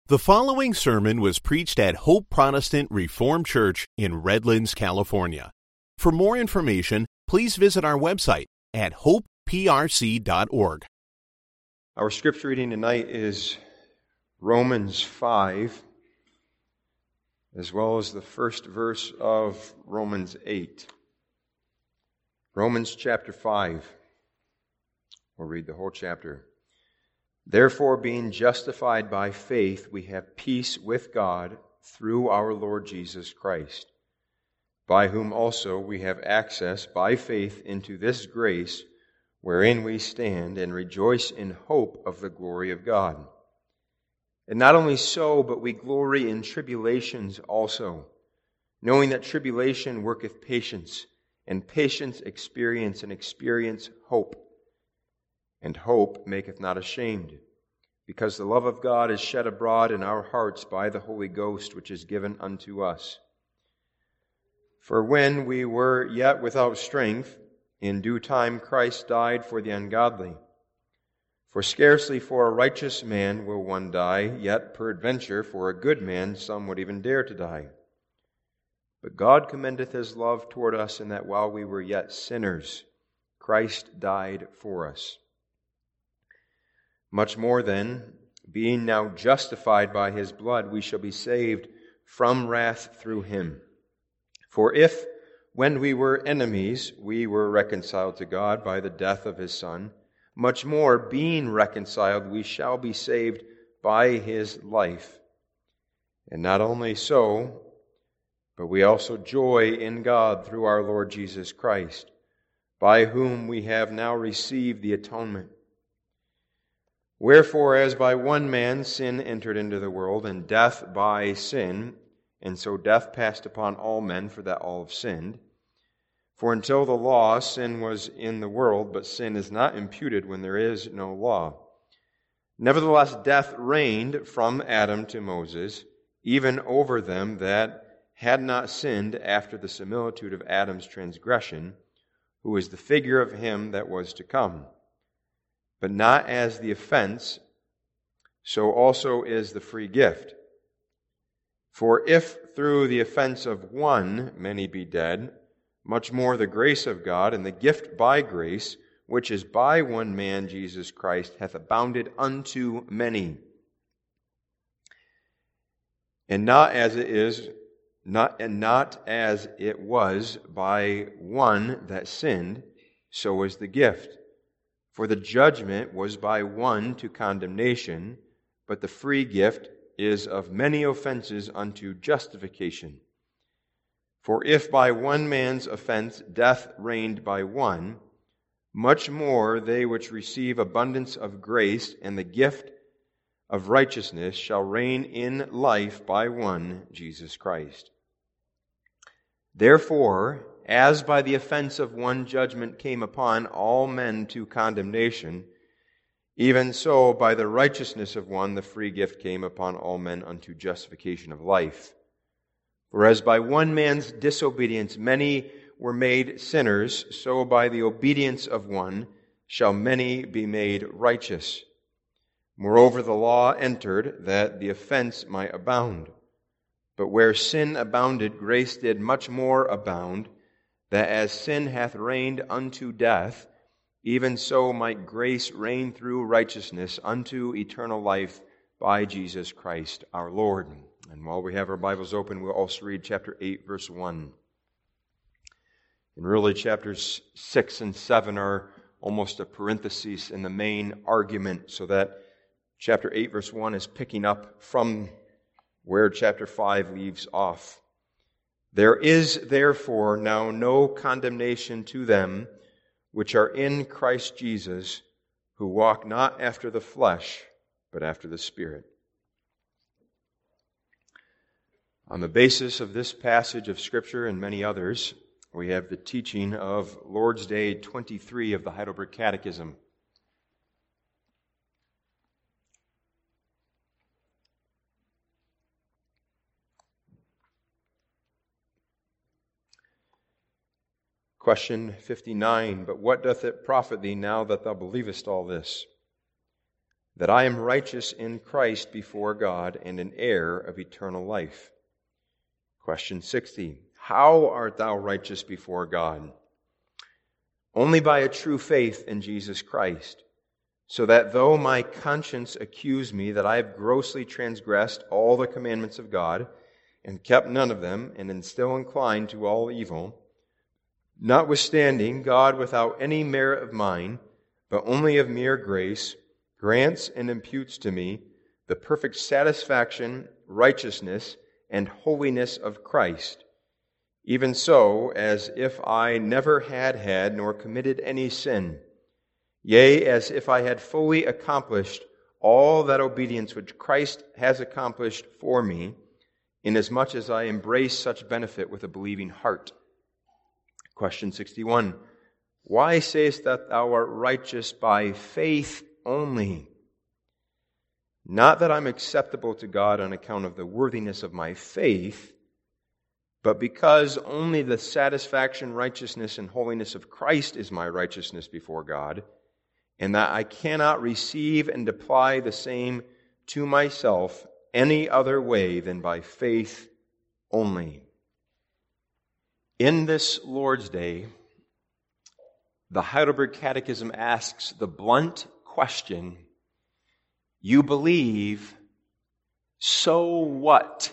The following sermon was preached at Hope Protestant Reformed Church in Redlands, California. For more information, please visit our website at hopeprc.org. Our scripture reading tonight is Romans 5, as well as the first verse of Romans 8. Romans chapter 5. We'll read the whole chapter. Therefore, being justified by faith, we have peace with God through our Lord Jesus Christ, by whom also we have access by faith into this grace wherein we stand and rejoice in hope of the glory of God. And not only so, but we glory in tribulations also, knowing that tribulation worketh patience, and patience experience, and experience hope. And hope maketh not ashamed, because the love of God is shed abroad in our hearts by the Holy Ghost, which is given unto us. For when we were yet without strength, in due time Christ died for the ungodly. For scarcely for a righteous man will one die, yet peradventure for a good man some would even dare to die. But God commendeth His love toward us, in that while we were yet sinners, Christ died for us. Much more then, being now justified by His blood, we shall be saved from wrath through Him. For if, when we were enemies, we were reconciled to God by the death of His Son, much more, being reconciled, we shall be saved by His life. And not only so, but we also joy in God through our Lord Jesus Christ, by whom we have now received the atonement. Wherefore, as by one man sin entered into the world, and death by sin, and so death passed upon all men, for that all have sinned. For until the law, sin was in the world, but sin is not imputed when there is no law. Nevertheless, death reigned from Adam to Moses, even over them that had not sinned after the similitude of Adam's transgression, who is the figure of him that was to come. But not as the offense, so also is the free gift. For if through the offense of one many be dead, much more the grace of God and the gift by grace, which is by one man Jesus Christ, hath abounded unto many. And not as it was by one that sinned, so is the gift. For the judgment was by one to condemnation, but the free gift is of many offenses unto justification. For if by one man's offense death reigned by one, much more they which receive abundance of grace and the gift of righteousness shall reign in life by one, Jesus Christ. Therefore, as by the offense of one judgment came upon all men to condemnation, even so by the righteousness of one the free gift came upon all men unto justification of life. For as by one man's disobedience many were made sinners, so by the obedience of one shall many be made righteous. Moreover, the law entered that the offense might abound. But where sin abounded, grace did much more abound, that as sin hath reigned unto death, even so might grace reign through righteousness unto eternal life by Jesus Christ our Lord. And while we have our Bibles open, we'll also read chapter 8, verse 1. And really, chapters 6 and 7 are almost a parenthesis in the main argument, so that chapter 8, verse 1 is picking up from where chapter 5 leaves off. There is therefore now no condemnation to them which are in Christ Jesus, who walk not after the flesh, but after the Spirit. On the basis of this passage of Scripture and many others, we have the teaching of Lord's Day 23 of the Heidelberg Catechism. Question 59, but what doth it profit thee now that thou believest all this? that I am righteous in Christ before God and an heir of eternal life. Question 60. How art thou righteous before God? Only by a true faith in Jesus Christ, so that though my conscience accuse me that I have grossly transgressed all the commandments of God, and kept none of them, and am still inclined to all evil, notwithstanding God, without any merit of mine, but only of mere grace, grants and imputes to me the perfect satisfaction, righteousness, and holiness of Christ, even so as if I never had nor committed any sin, yea, as if I had fully accomplished all that obedience which Christ has accomplished for me, inasmuch as I embrace such benefit with a believing heart. Question 61. Why sayest that thou art righteous by faith only? Not that I'm acceptable to God on account of the worthiness of my faith, but because only the satisfaction, righteousness, and holiness of Christ is my righteousness before God, and that I cannot receive and apply the same to myself any other way than by faith only. In this Lord's Day, the Heidelberg Catechism asks the blunt question, you believe, so what?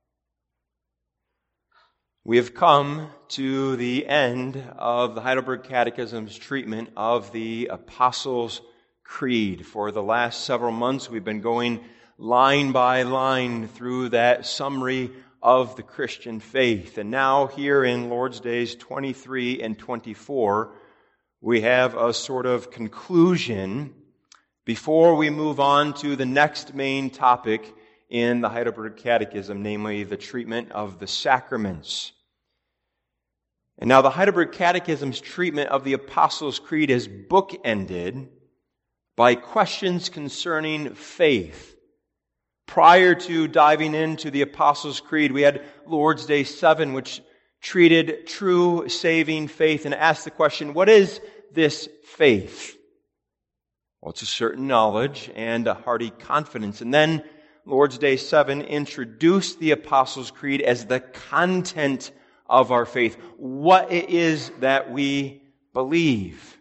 We have come to the end of the Heidelberg Catechism's treatment of the Apostles' Creed. For the last several months, we've been going line by line through that summary of the Christian faith. And now here in Lord's Days 23 and 24, we have a sort of conclusion before we move on to the next main topic in the Heidelberg Catechism, namely the treatment of the sacraments. And now the Heidelberg Catechism's treatment of the Apostles' Creed is bookended by questions concerning faith. Prior to diving into the Apostles' Creed, we had Lord's Day 7, which treated true saving faith and asked the question, what is this faith? Well, it's a certain knowledge and a hearty confidence. And then Lord's Day 7 introduced the Apostles' Creed as the content of our faith, what it is that we believe.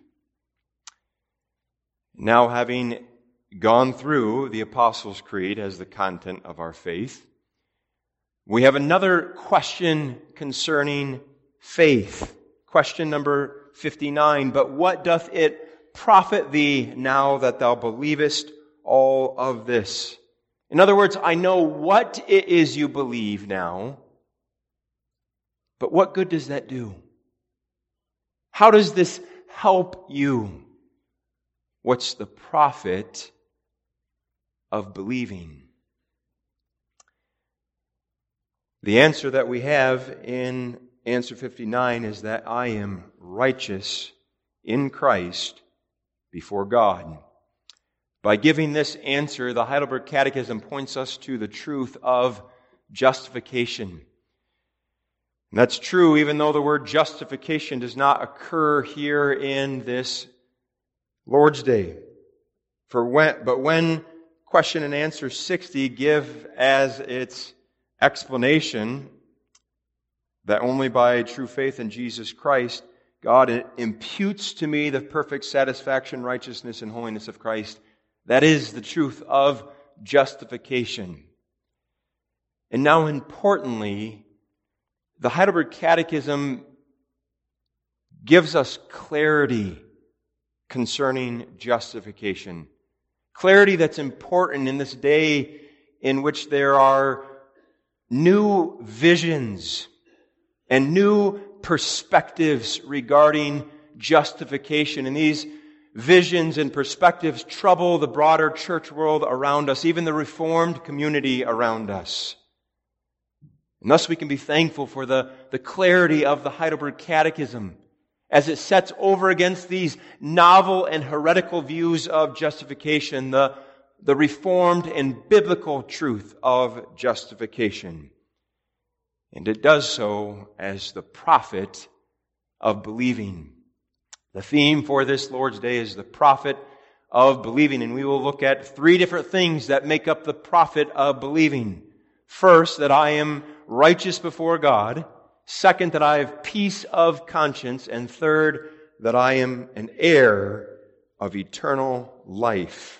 Now, having gone through the Apostles' Creed as the content of our faith, we have another question concerning faith. Question number 59. But what doth it profit thee now that thou believest all of this? In other words, I know what it is you believe now, but what good does that do? How does this help you? What's the profit of believing? The answer that we have in answer 59 is that I am righteous in Christ before God. By giving this answer, the Heidelberg Catechism points us to the truth of justification. And that's true even though the word justification does not occur here in this Lord's Day. But when question and answer 60 give as its explanation that only by true faith in Jesus Christ, God imputes to me the perfect satisfaction, righteousness, and holiness of Christ. That is the truth of justification. And now, importantly, the Heidelberg Catechism gives us clarity concerning justification. Clarity that's important in this day in which there are new visions and new perspectives regarding justification. And these visions and perspectives trouble the broader church world around us, even the Reformed community around us. And thus we can be thankful for the clarity of the Heidelberg Catechism as it sets over against these novel and heretical views of justification, the Reformed and biblical truth of justification. And it does so as the profit of believing. The theme for this Lord's Day is the profit of believing. And we will look at three different things that make up the profit of believing. First, that I am righteous before God. Second, that I have peace of conscience. And third, that I am an heir of eternal life.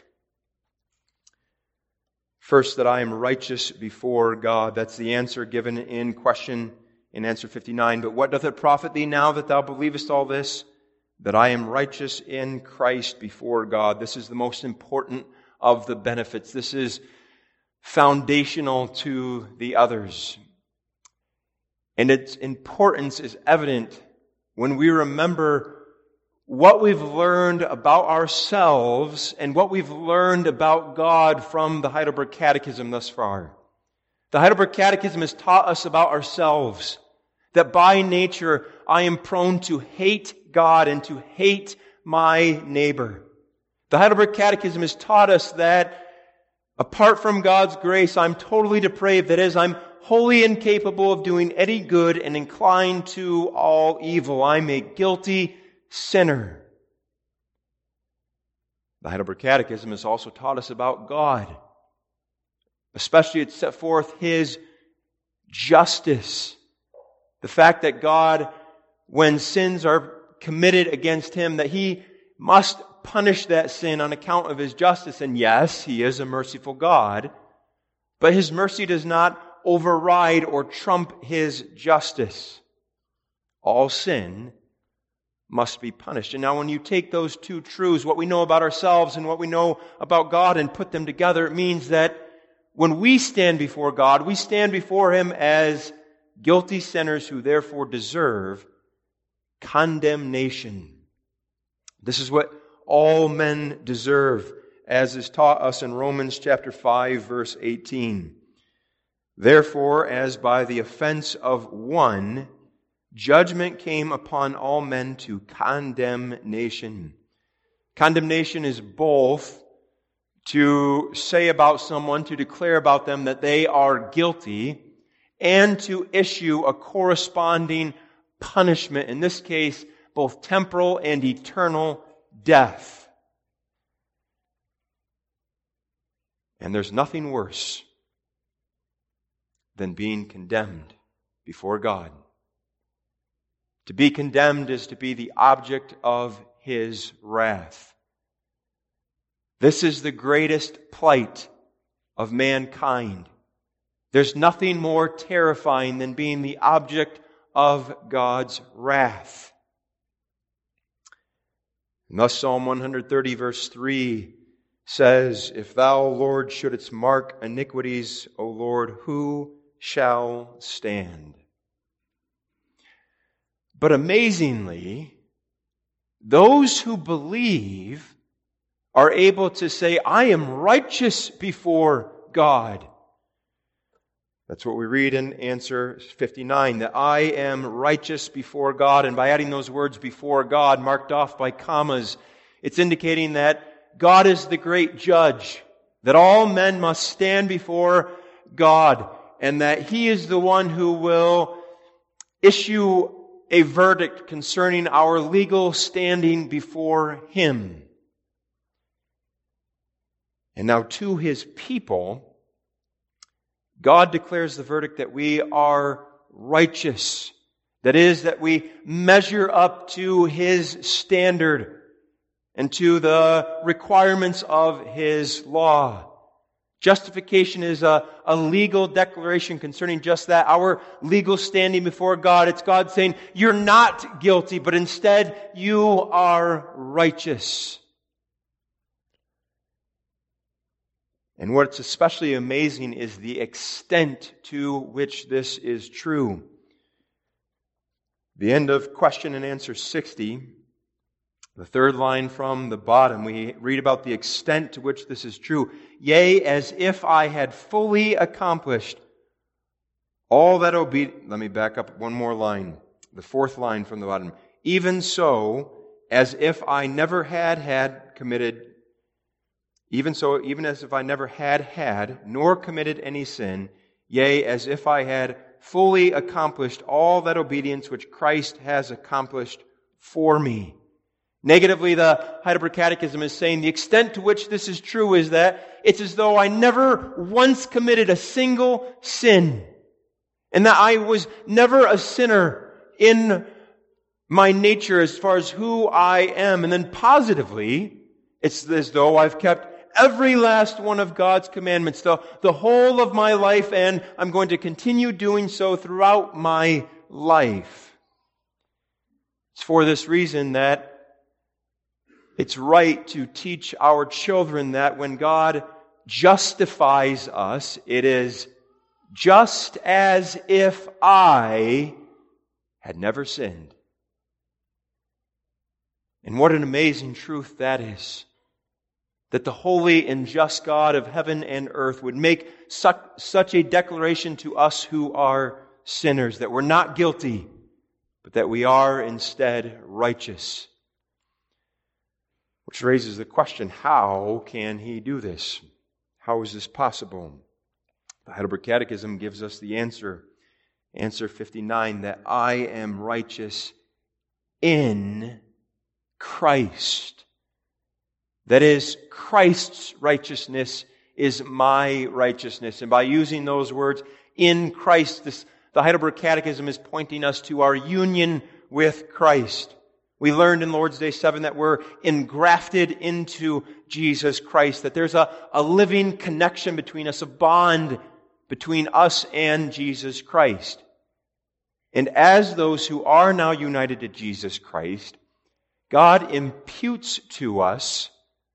First, that I am righteous before God. That's the answer given in answer 59. But what doth it profit thee now that thou believest all this? That I am righteous in Christ before God. This is the most important of the benefits. This is foundational to the others. And its importance is evident when we remember what we've learned about ourselves and what we've learned about God from the Heidelberg Catechism thus far. The Heidelberg Catechism has taught us about ourselves, that by nature I am prone to hate God and to hate my neighbor. The Heidelberg Catechism has taught us that apart from God's grace, I'm totally depraved. That is, I'm wholly incapable of doing any good and inclined to all evil. I'm a guilty sinner. The Heidelberg Catechism has also taught us about God. Especially it set forth His justice. The fact that God, when sins are committed against Him, that He must punish that sin on account of His justice. And yes, He is a merciful God, but His mercy does not override or trump His justice. All sin must be punished. And now when you take those two truths, what we know about ourselves and what we know about God, and put them together, it means that when we stand before God, we stand before Him as guilty sinners who therefore deserve condemnation. This is what all men deserve, as is taught us in Romans chapter 5, verse 18. Therefore, as by the offense of one, judgment came upon all men to condemnation. Condemnation is both to say about someone, to declare about them that they are guilty, and to issue a corresponding punishment, in this case, both temporal and eternal death. And there's nothing worse than being condemned before God. To be condemned is to be the object of His wrath. This is the greatest plight of mankind. There's nothing more terrifying than being the object of God's wrath. And thus Psalm 130 verse 3 says, If thou, Lord, shouldest mark iniquities, O Lord, who shall stand? But amazingly, those who believe are able to say, I am righteous before God. That's what we read in answer 59, that I am righteous before God. And by adding those words before God, marked off by commas, it's indicating that God is the great judge, that all men must stand before God, and that He is the one who will issue a verdict concerning our legal standing before Him. And now to His people, God declares the verdict that we are righteous. That is, that we measure up to His standard and to the requirements of His law. Justification is a legal declaration concerning just that, our legal standing before God. It's God saying, you're not guilty, but instead you are righteous. And what's especially amazing is the extent to which this is true. The end of question and answer 60, the third line from the bottom, we read about the extent to which this is true. Yea, as if I had fully accomplished all that obedience. Let me back up one more line. The fourth line from the bottom. Even so, as if I never had committed, even as if I never had, nor committed any sin, yea, as if I had fully accomplished all that obedience which Christ has accomplished for me. Negatively, the Heidelberg Catechism is saying the extent to which this is true is that it's as though I never once committed a single sin, and that I was never a sinner in my nature as far as who I am. And then positively, it's as though I've kept every last one of God's commandments, the whole of my life, and I'm going to continue doing so throughout my life. It's for this reason that it's right to teach our children that when God justifies us, it is just as if I had never sinned. And what an amazing truth that is. That the holy and just God of heaven and earth would make such a declaration to us who are sinners, that we're not guilty, but that we are instead righteous. Which raises the question, how can He do this? How is this possible? The Heidelberg Catechism gives us the answer. Answer 59, that I am righteous in Christ. That is, Christ's righteousness is my righteousness. And by using those words, in Christ, the Heidelberg Catechism is pointing us to our union with Christ. We learned in Lord's Day 7 that we're engrafted into Jesus Christ, that there's a living connection between us, a bond between us and Jesus Christ. And as those who are now united to Jesus Christ, God imputes to us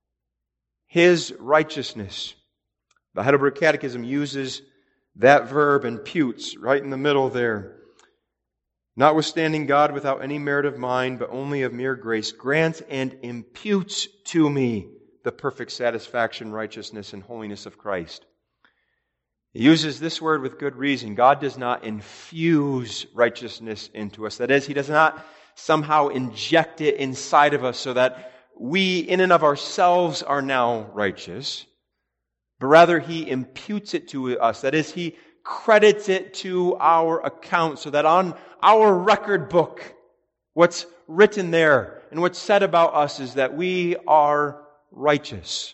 His righteousness. The Heidelberg Catechism uses that verb, imputes, right in the middle there. Notwithstanding, God, without any merit of mine, but only of mere grace, grants and imputes to me the perfect satisfaction, righteousness, and holiness of Christ. He uses this word with good reason. God does not infuse righteousness into us. That is, He does not somehow inject it inside of us so that we, in and of ourselves, are now righteous, but rather He imputes it to us. That is, He credits it to our account so that on our record book, what's written there and what's said about us is that we are righteous.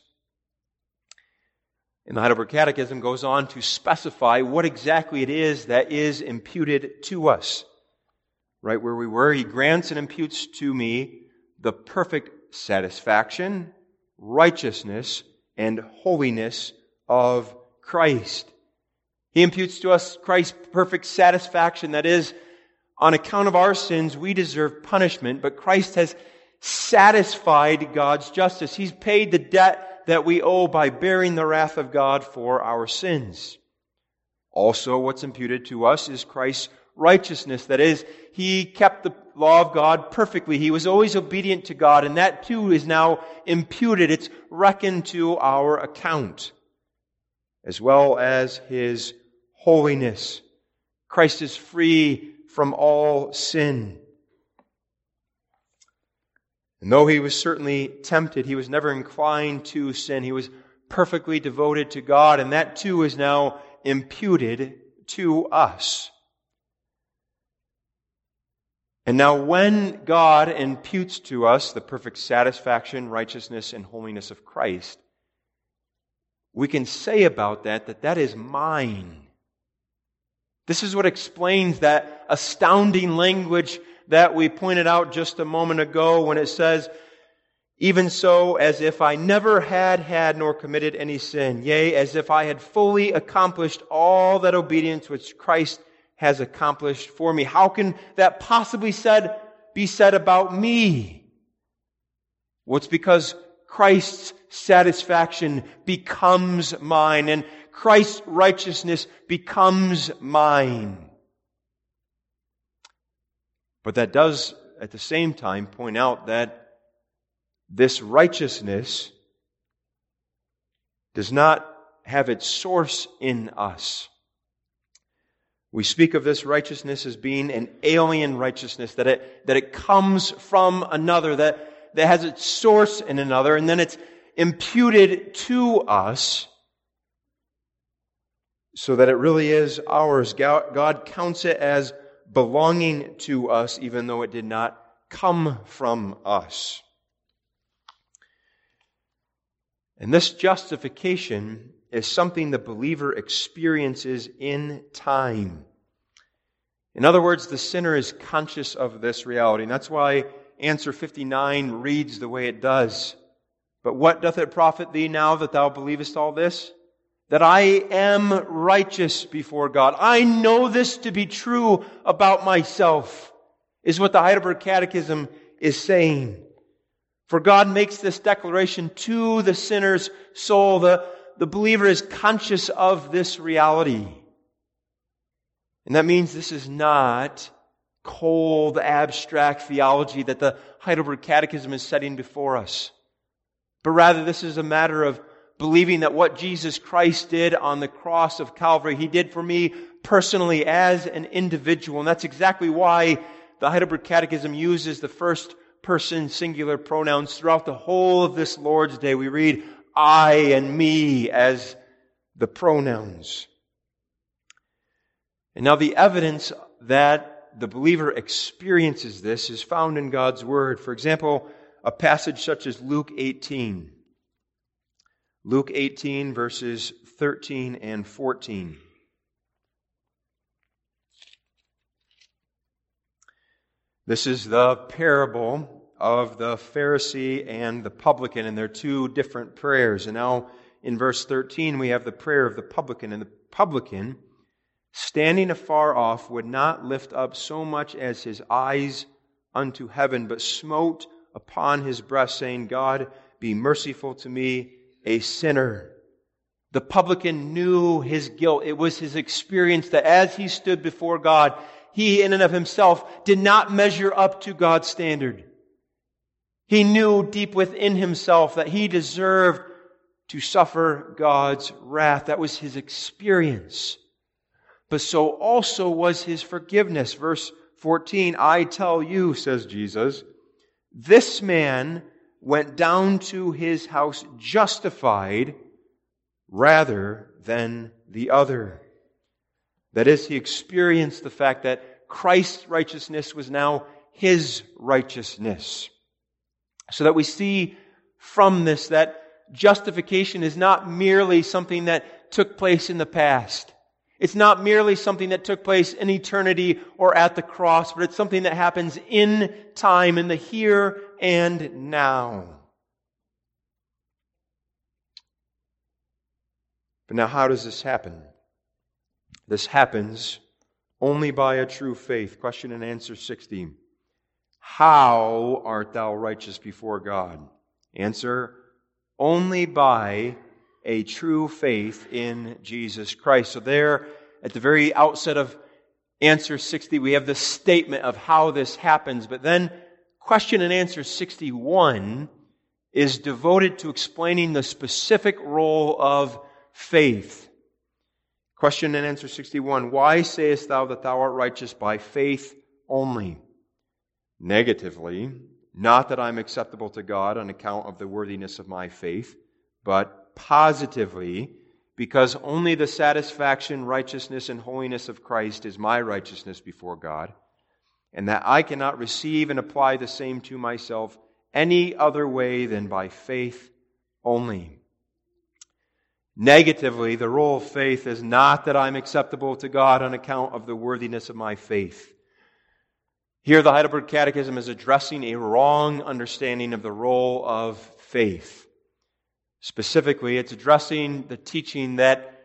And the Heidelberg Catechism goes on to specify what exactly it is that is imputed to us. Right where we were, He grants and imputes to me the perfect satisfaction, righteousness, and holiness of Christ. He imputes to us Christ's perfect satisfaction. That is, on account of our sins, we deserve punishment, but Christ has satisfied God's justice. He's paid the debt that we owe by bearing the wrath of God for our sins. Also, what's imputed to us is Christ's righteousness. That is, He kept the law of God perfectly. He was always obedient to God, and that too is now imputed. It's reckoned to our account, as well as His holiness. Christ is free from all sin. And though He was certainly tempted, He was never inclined to sin. He was perfectly devoted to God, and that too is now imputed to us. And now when God imputes to us the perfect satisfaction, righteousness, and holiness of Christ, we can say about that is mine. This is what explains that astounding language that we pointed out just a moment ago when it says, even so, as if I never had nor committed any sin, yea, as if I had fully accomplished all that obedience which Christ has accomplished for me. How can that possibly be said about me? Well, it's because Christ's satisfaction becomes mine, and Christ's righteousness becomes mine. But that does, at the same time, point out that this righteousness does not have its source in us. We speak of this righteousness as being an alien righteousness, that it comes from another, that has its source in another, and then it's imputed to us so that it really is ours. God counts it as belonging to us, even though it did not come from us. And this justification is something the believer experiences in time. In other words, the sinner is conscious of this reality. And that's why answer 59 reads the way it does. But what doth it profit thee now that thou believest all this? That I am righteous before God. I know this to be true about myself, is what the Heidelberg Catechism is saying. For God makes this declaration to the sinner's soul. The believer is conscious of this reality. And that means this is not cold, abstract theology that the Heidelberg Catechism is setting before us. But rather, this is a matter of believing that what Jesus Christ did on the cross of Calvary, He did for me personally as an individual. And that's exactly why the Heidelberg Catechism uses the first person singular pronouns throughout the whole of this Lord's Day. We read I and me as the pronouns. And now the evidence that the believer experiences this is found in God's Word. For example, a passage such as Luke 18. Luke 18, verses 13 and 14. This is the parable of the Pharisee and the publican, and they're two different prayers. And now in verse 13 we have the prayer of the publican. And the publican, standing afar off, would not lift up so much as his eyes unto heaven, but smote upon his breast, saying, God, be merciful to me, a sinner. The publican knew his guilt. It was his experience that as he stood before God, he in and of himself did not measure up to God's standard. He knew deep within himself that he deserved to suffer God's wrath. That was his experience. But so also was his forgiveness. Verse 14, I tell you, says Jesus, this man went down to his house justified rather than the other. That is, he experienced the fact that Christ's righteousness was now his righteousness. So that we see from this that justification is not merely something that took place in the past. It's not merely something that took place in eternity or at the cross, but it's something that happens in time, in the here and now. But now how does this happen? This happens only by a true faith. Question and answer 60. How art thou righteous before God? Answer, only by a true faith in Jesus Christ. So there, at the very outset of answer 60, we have the statement of how this happens. But then, question and answer 61 is devoted to explaining the specific role of faith. Question and answer 61, why sayest thou that thou art righteous by faith only? Negatively, not that I'm acceptable to God on account of the worthiness of my faith, but positively, because only the satisfaction, righteousness, and holiness of Christ is my righteousness before God, and that I cannot receive and apply the same to myself any other way than by faith only. Negatively, the role of faith is not that I'm acceptable to God on account of the worthiness of my faith. Here, the Heidelberg Catechism is addressing a wrong understanding of the role of faith. Specifically, it's addressing the teaching that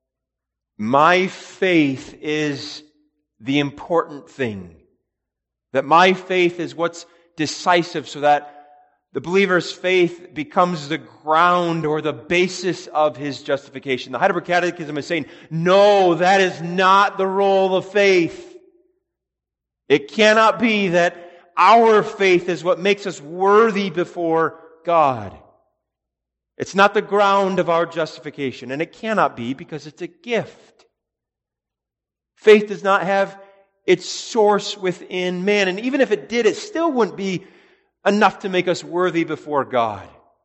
my faith is the important thing. That my faith is what's decisive, so that the believer's faith becomes the ground or the basis of his justification. The Heidelberg Catechism is saying, no, that is not the role of faith. It cannot be that our faith is what makes us worthy before God. It's not the ground of our justification, and it cannot be because it's a gift. Faith does not have its source within man, and even if it did, it still wouldn't be enough to make us worthy before God.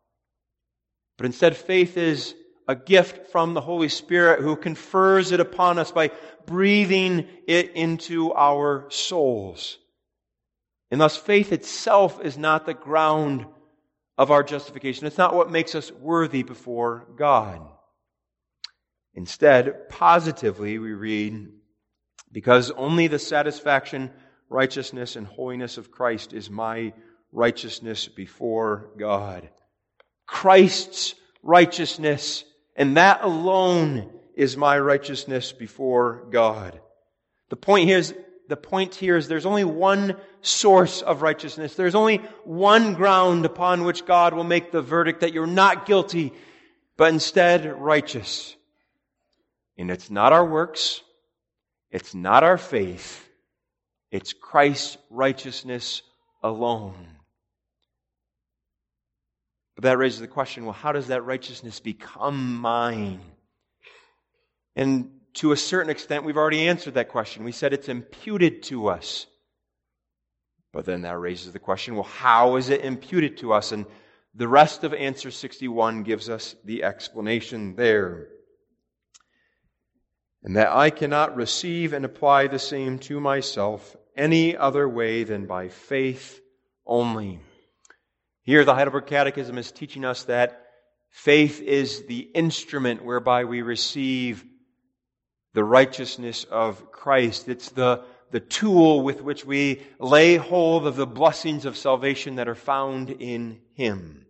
But instead, faith is a gift from the Holy Spirit who confers it upon us by breathing it into our souls. And thus, faith itself is not the ground of our justification. It's not what makes us worthy before God. Instead, positively, we read, because only the satisfaction, righteousness, and holiness of Christ is my righteousness before God. Christ's righteousness, and that alone is my righteousness before God. The point here is there's only one source of righteousness. There's only one ground upon which God will make the verdict that you're not guilty, but instead righteous. And it's not our works. It's not our faith. It's Christ's righteousness alone. But that raises the question, well, how does that righteousness become mine? And to a certain extent, we've already answered that question. We said it's imputed to us. But then that raises the question, well, how is it imputed to us? And the rest of answer 61 gives us the explanation there. And that I cannot receive and apply the same to myself any other way than by faith only. Here, the Heidelberg Catechism is teaching us that faith is the instrument whereby we receive the righteousness of Christ. It's the tool with which we lay hold of the blessings of salvation that are found in Him.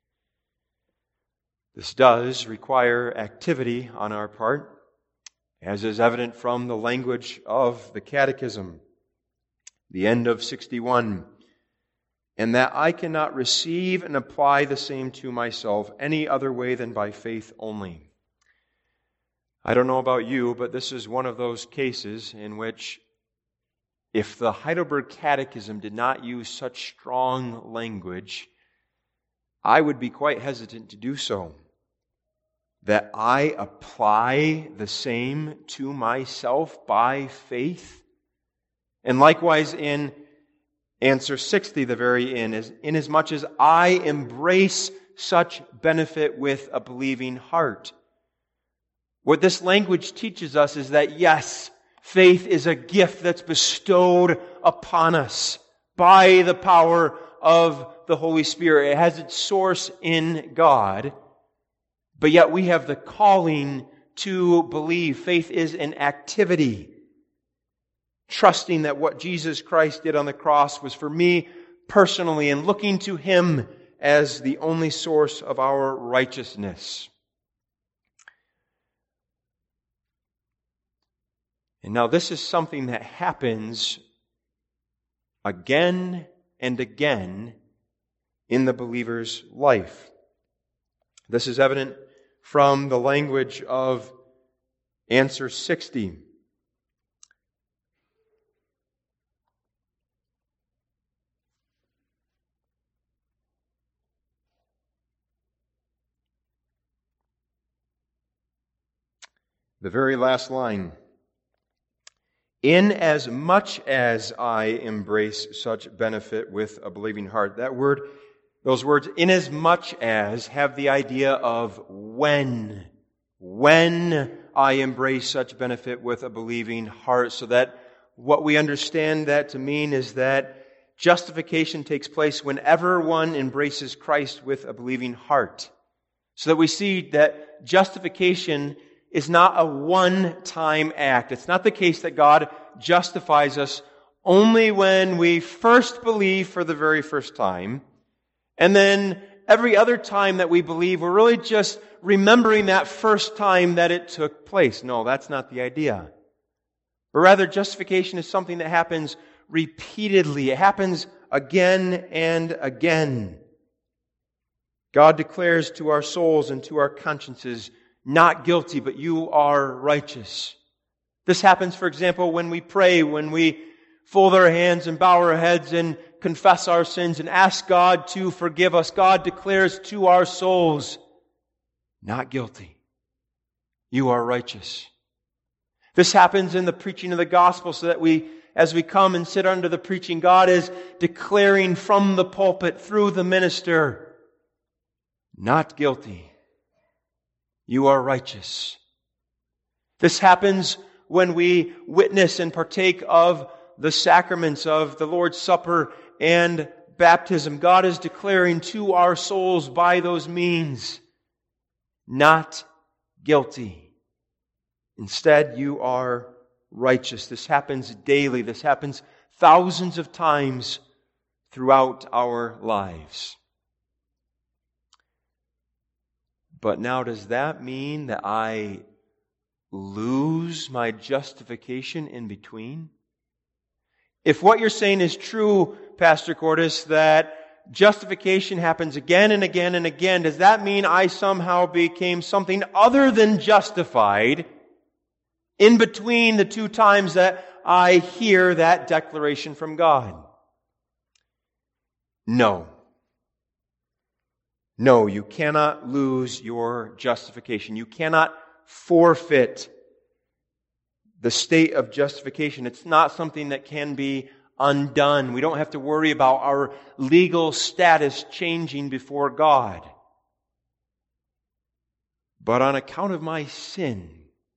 This does require activity on our part, as is evident from the language of the Catechism. The end of 61. And that I cannot receive and apply the same to myself any other way than by faith only. I don't know about you, but this is one of those cases in which if the Heidelberg Catechism did not use such strong language, I would be quite hesitant to do so. That I apply the same to myself by faith. And likewise in answer 60, the very end, is inasmuch as I embrace such benefit with a believing heart. What this language teaches us is that yes, faith is a gift that's bestowed upon us by the power of the Holy Spirit. It has its source in God. But yet we have the calling to believe. Faith is an activity. Trusting that what Jesus Christ did on the cross was for me personally, and looking to Him as the only source of our righteousness. And now this is something that happens again and again in the believer's life. This is evident from the language of answer 60. The very last line. Inasmuch as I embrace such benefit with a believing heart. Those words, inasmuch as, have the idea of when. When I embrace such benefit with a believing heart. So that what we understand that to mean is that justification takes place whenever one embraces Christ with a believing heart. So that we see that justification is not a one-time act. It's not the case that God justifies us only when we first believe for the very first time, and then every other time that we believe, we're really just remembering that first time that it took place. No, that's not the idea. But rather, justification is something that happens repeatedly. It happens again and again. God declares to our souls and to our consciences, not guilty, but you are righteous. This happens, for example, when we pray, when we fold our hands and bow our heads and confess our sins and ask God to forgive us. God declares to our souls, not guilty. You are righteous. This happens in the preaching of the gospel so that as we come and sit under the preaching, God is declaring from the pulpit through the minister, not guilty. You are righteous. This happens when we witness and partake of the sacraments of the Lord's Supper and baptism, God is declaring to our souls by those means, not guilty. Instead, you are righteous. This happens daily. This happens thousands of times throughout our lives. But now, does that mean that I lose my justification in between? If what you're saying is true, Pastor Cordis, that justification happens again and again and again, does that mean I somehow became something other than justified in between the two times that I hear that declaration from God? No. No, you cannot lose your justification. You cannot forfeit the state of justification. It's not something that can be undone. We don't have to worry about our legal status changing before God. But on account of my sin,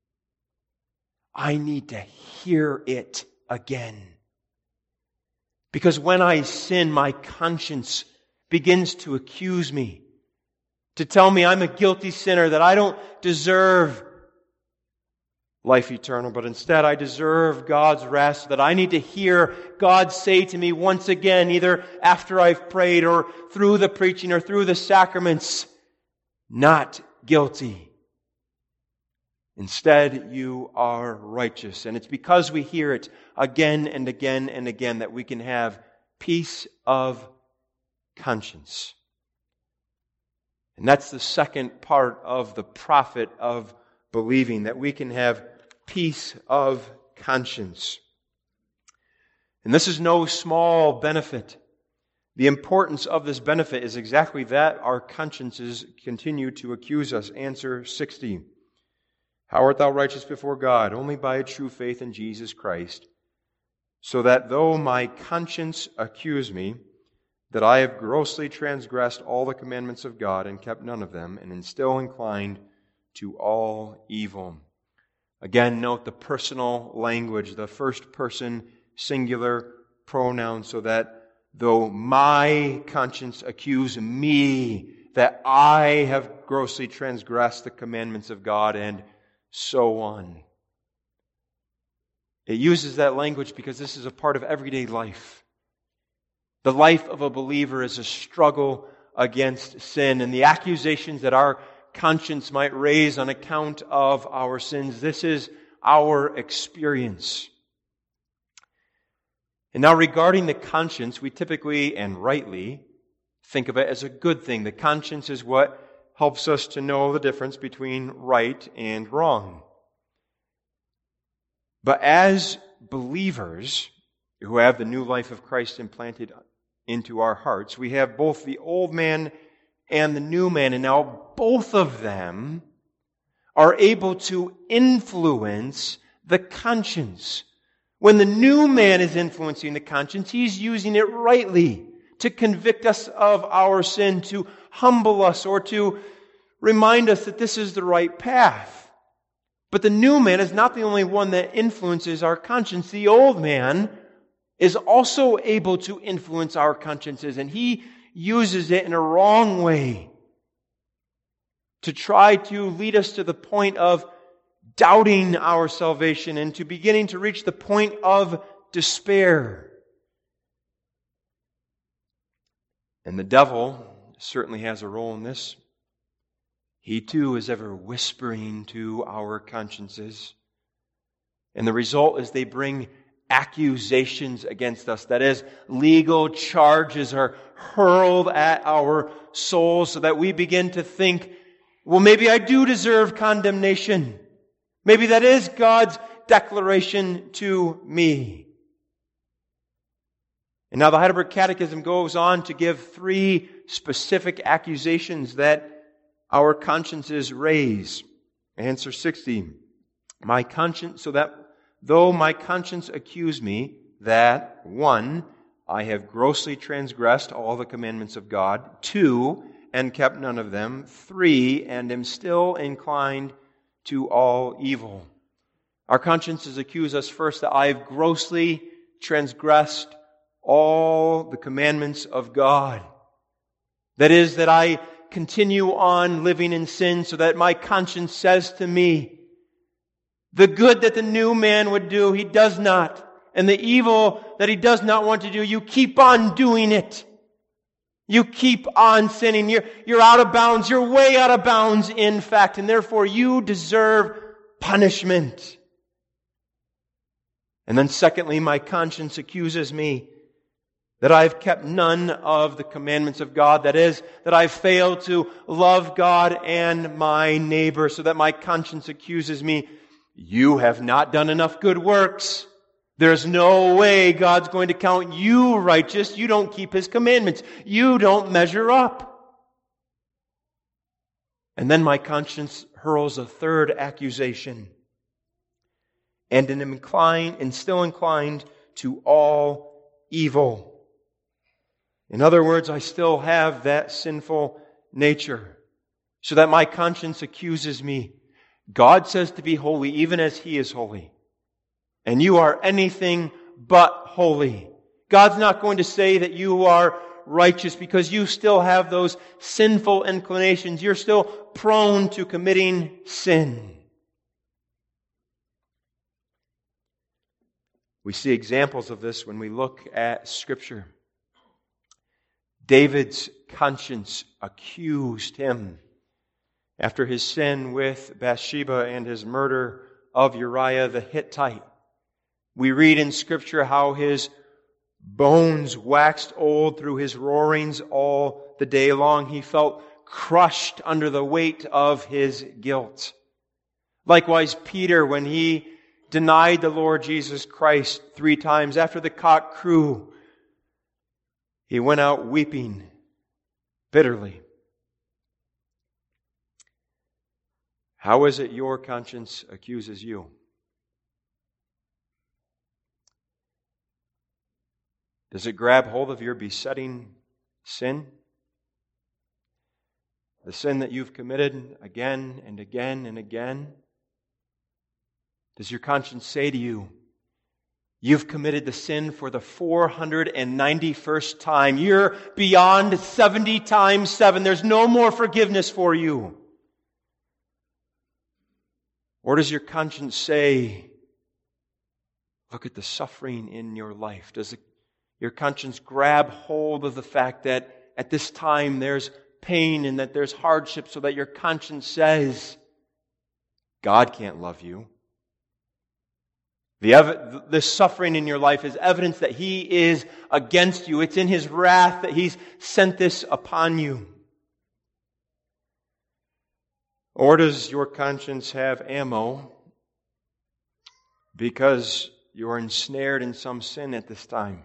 I need to hear it again. Because when I sin, my conscience begins to accuse me, to tell me I'm a guilty sinner, that I don't deserve life eternal, but instead I deserve God's wrath, that I need to hear God say to me once again, either after I've prayed or through the preaching or through the sacraments, not guilty. Instead, you are righteous. And it's because we hear it again and again and again that we can have peace of conscience. And that's the second part of the profit of believing, that we can have peace of conscience. And this is no small benefit. The importance of this benefit is exactly that: our consciences continue to accuse us. Answer 60. How art thou righteous before God? Only by a true faith in Jesus Christ. So that though my conscience accuse me, that I have grossly transgressed all the commandments of God and kept none of them, and am still inclined to all evil. Again, note the personal language, the first person singular pronoun, so that though my conscience accuse me, that I have grossly transgressed the commandments of God, and so on. It uses that language because this is a part of everyday life. The life of a believer is a struggle against sin, and the accusations that our conscience might raise on account of our sins. This is our experience. And now, regarding the conscience, we typically and rightly think of it as a good thing. The conscience is what helps us to know the difference between right and wrong. But as believers who have the new life of Christ implanted into our hearts, we have both the old man and the new man, and now both of them are able to influence the conscience. When the new man is influencing the conscience, he's using it rightly to convict us of our sin, to humble us, or to remind us that this is the right path. But the new man is not the only one that influences our conscience. The old man is also able to influence our consciences, and he uses it in a wrong way to try to lead us to the point of doubting our salvation and to beginning to reach the point of despair. And the devil certainly has a role in this. He too is ever whispering to our consciences. And the result is they bring accusations against us. That is, legal charges are hurled at our souls so that we begin to think, well, maybe I do deserve condemnation. Maybe that is God's declaration to me. And now the Heidelberg Catechism goes on to give 3 specific accusations that our consciences raise. Answer 60. My conscience, so that though my conscience accuse me that, 1, I have grossly transgressed all the commandments of God, 2, and kept none of them, 3, and am still inclined to all evil. Our consciences accuse us first that I have grossly transgressed all the commandments of God. That is, that I continue on living in sin so that my conscience says to me, the good that the new man would do, he does not. And the evil that he does not want to do, you keep on doing it. You keep on sinning. You're out of bounds. You're way out of bounds, in fact. And therefore, you deserve punishment. And then secondly, my conscience accuses me that I've kept none of the commandments of God. That is, that I've failed to love God and my neighbor, so that my conscience accuses me. You have not done enough good works. There's no way God's going to count you righteous. You don't keep His commandments. You don't measure up. And then my conscience hurls a third accusation. And am still inclined to all evil. In other words, I still have that sinful nature, so that my conscience accuses me. God says to be holy even as He is holy. And you are anything but holy. God's not going to say that you are righteous because you still have those sinful inclinations. You're still prone to committing sin. We see examples of this when we look at Scripture. David's conscience accused him after his sin with Bathsheba and his murder of Uriah the Hittite. We read in Scripture how his bones waxed old through his roarings all the day long. He felt crushed under the weight of his guilt. Likewise, Peter, when he denied the Lord Jesus Christ 3 times after the cock crew, he went out weeping bitterly. How is it your conscience accuses you? Does it grab hold of your besetting sin? The sin that you've committed again and again and again? Does your conscience say to you, you've committed the sin for the 491st time. You're beyond 70 times 7. There's no more forgiveness for you. Or does your conscience say, look at the suffering in your life? Does your conscience grab hold of the fact that at this time there's pain and that there's hardship, so that your conscience says, God can't love you? The suffering in your life is evidence that He is against you. It's in His wrath that He's sent this upon you. Or does your conscience have ammo because you're ensnared in some sin at this time,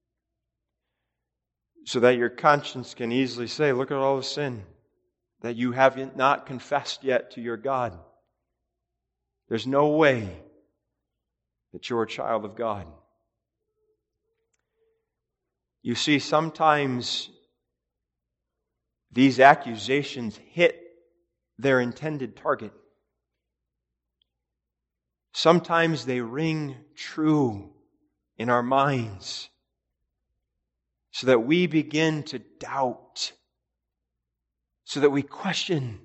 so that your conscience can easily say, look at all the sin that you have not confessed yet to your God. There's no way that you're a child of God. You see, sometimes these accusations hit their intended target. Sometimes they ring true in our minds, so that we begin to doubt, so that we question,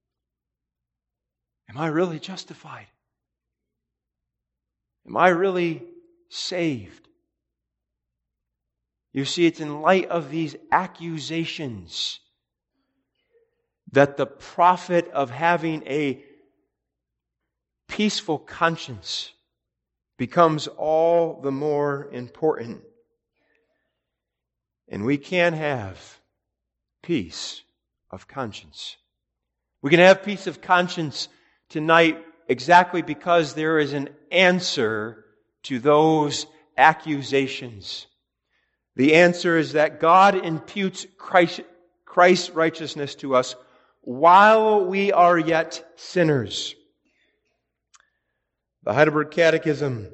am I really justified? Am I really saved? You see, it's in light of these accusations that the profit of having a peaceful conscience becomes all the more important. And we can have peace of conscience. We can have peace of conscience tonight exactly because there is an answer to those accusations. The answer is that God imputes Christ's righteousness to us while we are yet sinners. The Heidelberg Catechism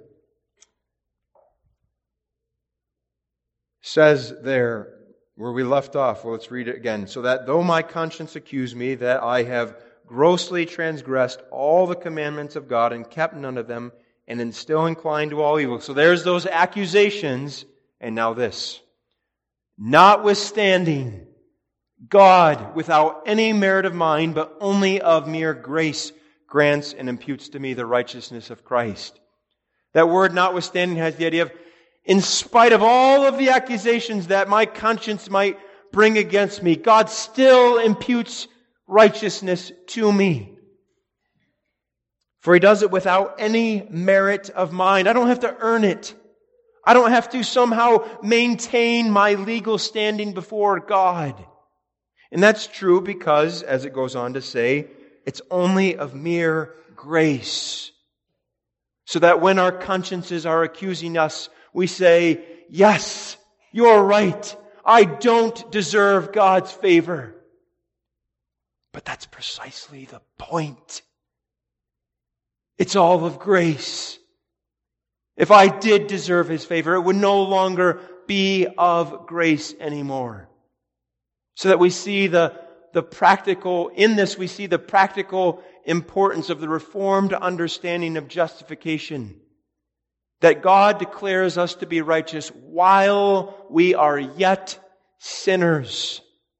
says there, where we left off, well, let's read it again. So that though my conscience accuse me that I have grossly transgressed all the commandments of God and kept none of them, and am still inclined to all evil. So there's those accusations, And now this. Notwithstanding, God, without any merit of mine, but only of mere grace, grants and imputes to me the righteousness of Christ. That word notwithstanding has the idea of, in spite of all of the accusations that my conscience might bring against me, God still imputes righteousness to me. For He does it without any merit of mine. I don't have to earn it. I don't have to somehow maintain my legal standing before God. And that's true because, as it goes on to say, it's only of mere grace. So that when our consciences are accusing us, we say, yes, you're right. I don't deserve God's favor. But that's precisely the point. It's all of grace. If I did deserve His favor, it would no longer be of grace anymore. So that we see the practical, in this we see the practical importance of the Reformed understanding of justification. That God declares us to be righteous while we are yet sinners.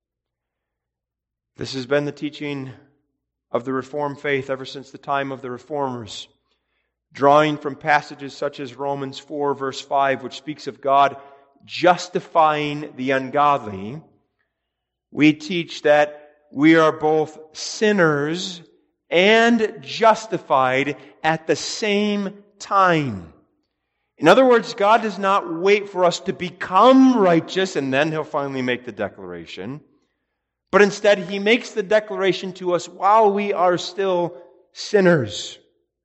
This has been the teaching of the Reformed faith ever since the time of the Reformers. Drawing from passages such as Romans 4 verse 5, which speaks of God justifying the ungodly, we teach that we are both sinners and justified at the same time. In other words, God does not wait for us to become righteous and then He'll finally make the declaration. But instead, He makes the declaration to us while we are still sinners.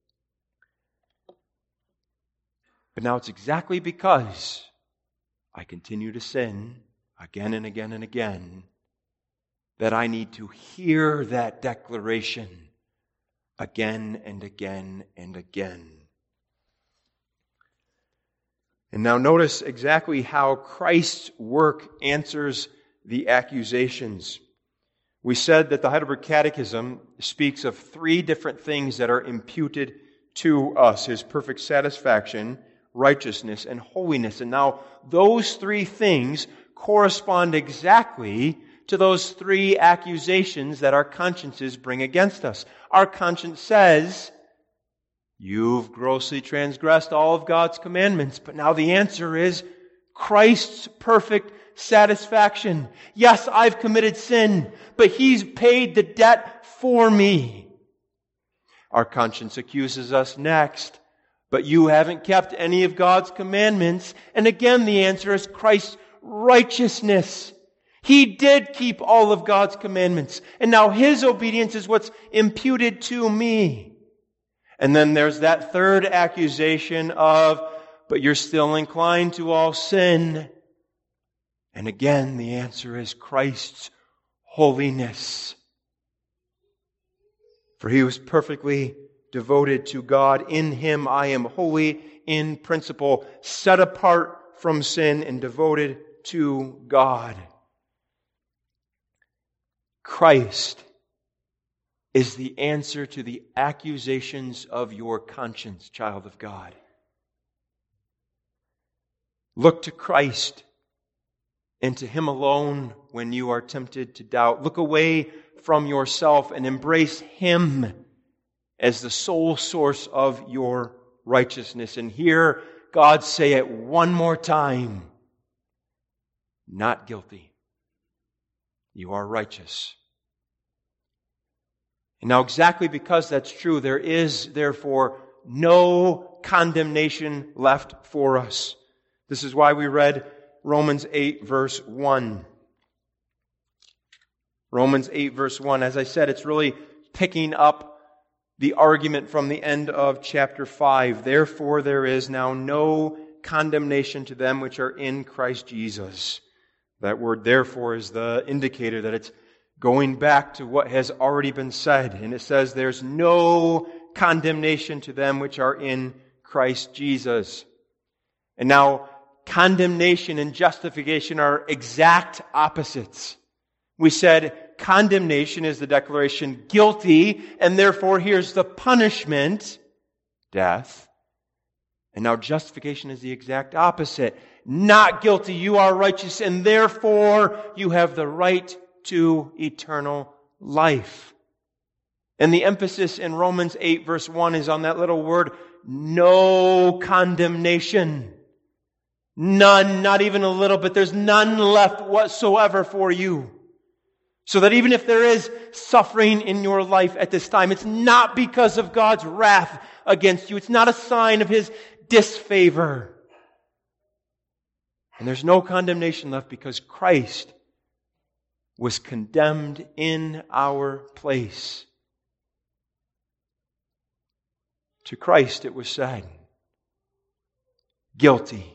But now it's exactly because I continue to sin again and again and again that I need to hear that declaration again and again and again. And now notice exactly how Christ's work answers the accusations. We said that the Heidelberg Catechism speaks of three different things that are imputed to us: His perfect satisfaction, righteousness, and holiness. And now those three things correspond exactly to those three accusations that our consciences bring against us. Our conscience says, you've grossly transgressed all of God's commandments. But now the answer is Christ's perfect satisfaction. Yes, I've committed sin, but He's paid the debt for me. Our conscience accuses us next, but you haven't kept any of God's commandments. And again, the answer is Christ's righteousness. He did keep all of God's commandments, and now His obedience is what's imputed to me. And then there's that third accusation of, but you're still inclined to all sin. And again, the answer is Christ's holiness. For He was perfectly devoted to God. In Him I am holy in principle, set apart from sin and devoted to God. Christ is the answer to the accusations of your conscience, child of God. Look to Christ and to Him alone when you are tempted to doubt. Look away from yourself and embrace Him as the sole source of your righteousness. And hear God say it one more time: not guilty. You are righteous. And now exactly because that's true, there is therefore no condemnation left for us. This is why we read Romans 8 verse 1. Romans 8 verse 1. As I said, it's really picking up the argument from the end of chapter 5. Therefore there is now no condemnation to them which are in Christ Jesus. That word therefore is the indicator that it's going back to what has already been said. And it says there's no condemnation to them which are in Christ Jesus. And now, condemnation and justification are exact opposites. We said condemnation is the declaration guilty, and therefore here's the punishment, death. And now justification is the exact opposite. Not guilty, you are righteous, and therefore you have the right to eternal life. And the emphasis in Romans 8 verse 1 is on that little word, no condemnation. None, not even a little, but there's none left whatsoever for you. So that even if there is suffering in your life at this time, it's not because of God's wrath against you. It's not a sign of His disfavor. And there's no condemnation left because Christ was condemned in our place. To Christ it was said, guilty.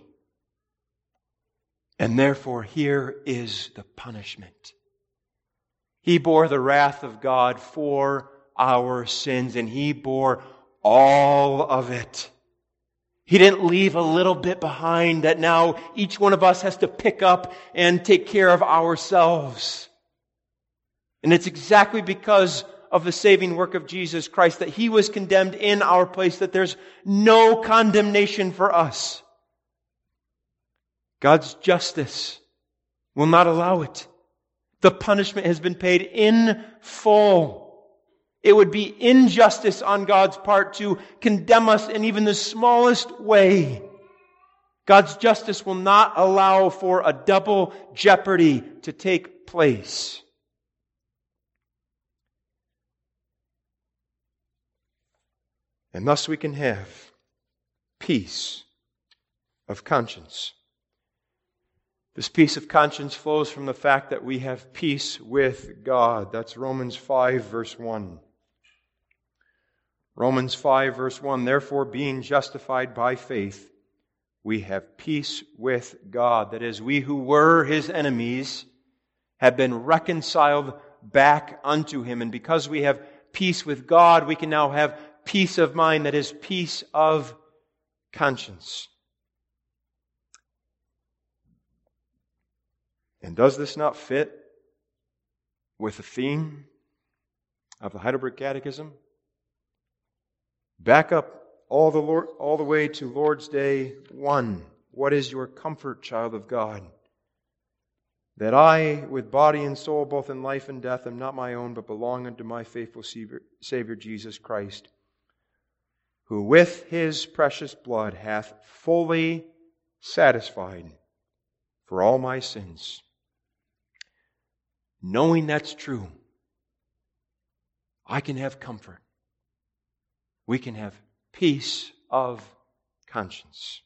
And therefore here is the punishment. He bore the wrath of God for our sins, and He bore all of it. He didn't leave a little bit behind that now each one of us has to pick up and take care of ourselves. And it's exactly because of the saving work of Jesus Christ that He was condemned in our place, that there's no condemnation for us. God's justice will not allow it. The punishment has been paid in full. It would be injustice on God's part to condemn us in even the smallest way. God's justice will not allow for a double jeopardy to take place. And thus we can have peace of conscience. This peace of conscience flows from the fact that we have peace with God. That's Romans 5 verse 1. Romans 5 verse 1, therefore being justified by faith, we have peace with God. That is, we who were His enemies have been reconciled back unto Him. And because we have peace with God, we can now have peace of mind, that is, peace of conscience. And does this not fit with the theme of the Heidelberg Catechism? Back up all the way to Lord's Day 1. What is your comfort, child of God? That I, with body and soul, both in life and death, am not my own, but belong unto my faithful Savior Jesus Christ, who with His precious blood hath fully satisfied for all my sins. Knowing that's true, I can have comfort. We can have peace of conscience.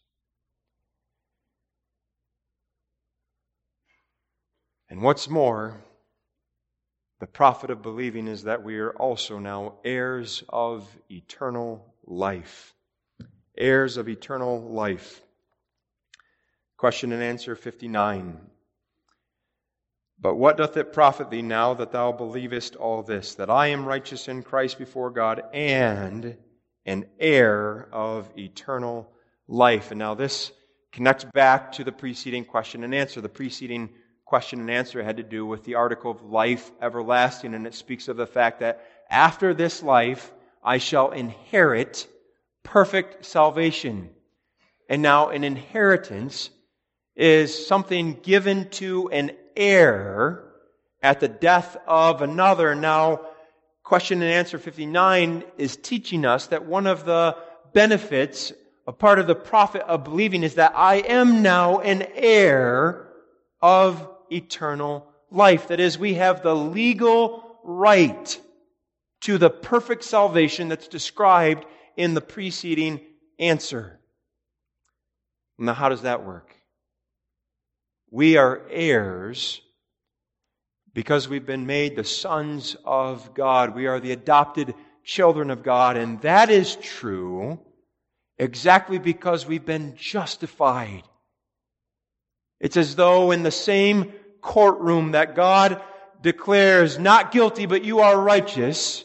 And what's more, the profit of believing is that we are also now heirs of eternal life. Heirs of eternal life. Question and answer 59. But what doth it profit thee now that thou believest all this, that I am righteous in Christ before God, and an heir of eternal life? And now this connects back to the preceding question and answer. The preceding question and answer had to do with the article of life everlasting, and it speaks of the fact that after this life I shall inherit perfect salvation. And now an inheritance is something given to an heir at the death of another. Now, question and answer 59 is teaching us that one of the benefits, a part of the profit of believing, is that I am now an heir of eternal life. That is, we have the legal right to the perfect salvation that's described in the preceding answer. Now, how does that work? We are heirs because we've been made the sons of God. We are the adopted children of God, and that is true exactly because we've been justified. It's as though in the same courtroom that God declares not guilty, but you are righteous,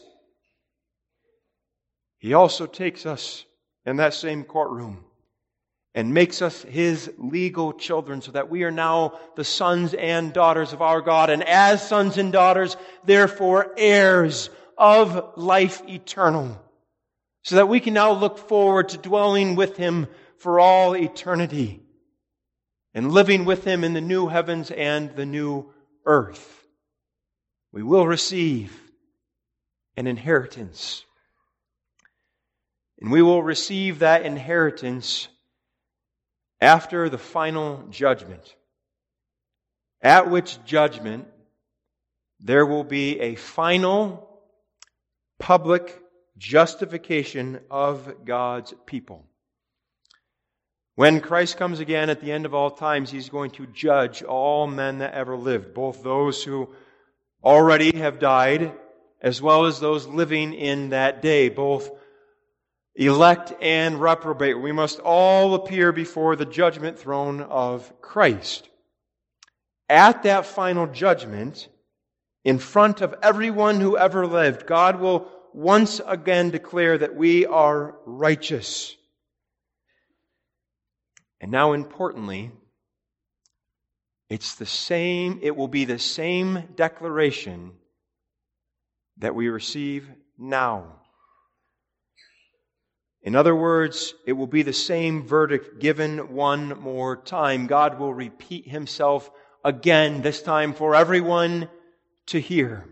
He also takes us in that same courtroom and makes us His legal children, so that we are now the sons and daughters of our God, and as sons and daughters, therefore heirs of life eternal, so that we can now look forward to dwelling with Him for all eternity and living with Him in the new heavens and the new earth. We will receive an inheritance. And we will receive that inheritance after the final judgment, at which judgment there will be a final public justification of God's people. When Christ comes again at the end of all times, He's going to judge all men that ever lived, both those who already have died, as well as those living in that day, both elect and reprobate. We must all appear before the judgment throne of Christ. At that final judgment, in front of everyone who ever lived, God will once again declare that we are righteous. And now, importantly, it will be the same declaration that we receive now. In other words, it will be the same verdict given one more time. God will repeat Himself again, this time for everyone to hear.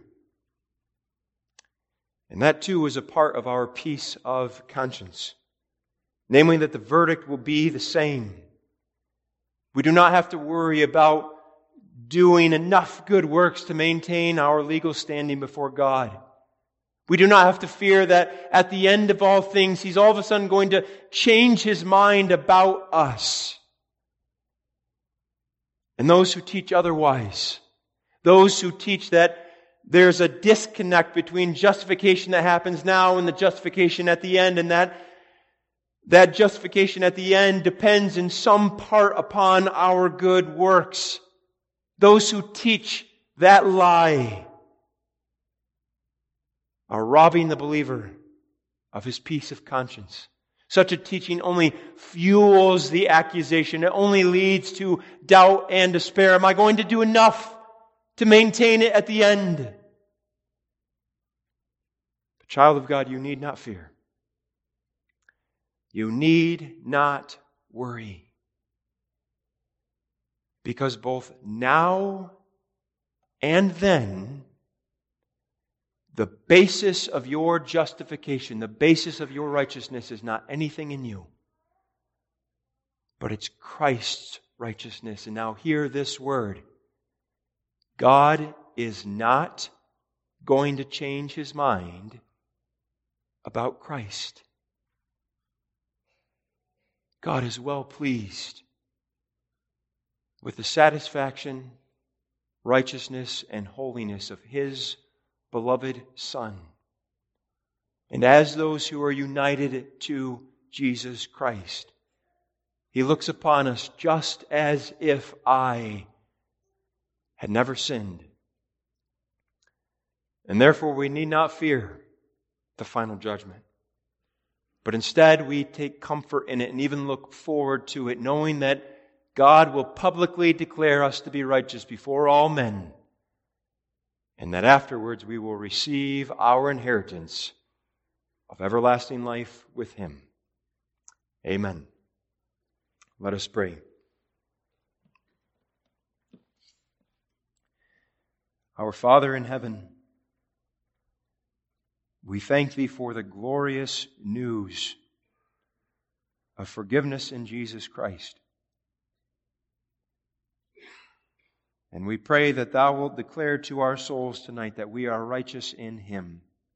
And that too is a part of our peace of conscience. Namely, that the verdict will be the same. We do not have to worry about doing enough good works to maintain our legal standing before God. We do not have to fear that at the end of all things, He's all of a sudden going to change His mind about us. And those who teach otherwise, those who teach that there's a disconnect between justification that happens now and the justification at the end, and that justification at the end depends in some part upon our good works. Those who teach that lie are robbing the believer of his peace of conscience. Such a teaching only fuels the accusation. It only leads to doubt and despair. Am I going to do enough to maintain it at the end? But child of God, you need not fear. You need not worry. Because both now and then, the basis of your justification, the basis of your righteousness is not anything in you, but it's Christ's righteousness. And now hear this word. God is not going to change His mind about Christ. God is well pleased with the satisfaction, righteousness, and holiness of His beloved Son. And as those who are united to Jesus Christ, He looks upon us just as if I had never sinned. And therefore we need not fear the final judgment. But instead we take comfort in it and even look forward to it, knowing that God will publicly declare us to be righteous before all men, and that afterwards we will receive our inheritance of everlasting life with Him. Amen. Let us pray. Our Father in heaven, we thank Thee for the glorious news of forgiveness in Jesus Christ. And we pray that Thou wilt declare to our souls tonight that we are righteous in Him.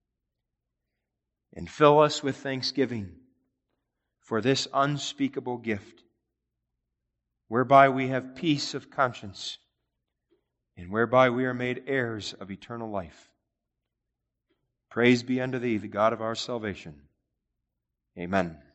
And fill us with thanksgiving for this unspeakable gift, whereby we have peace of conscience, and whereby we are made heirs of eternal life. Praise be unto Thee, the God of our salvation. Amen.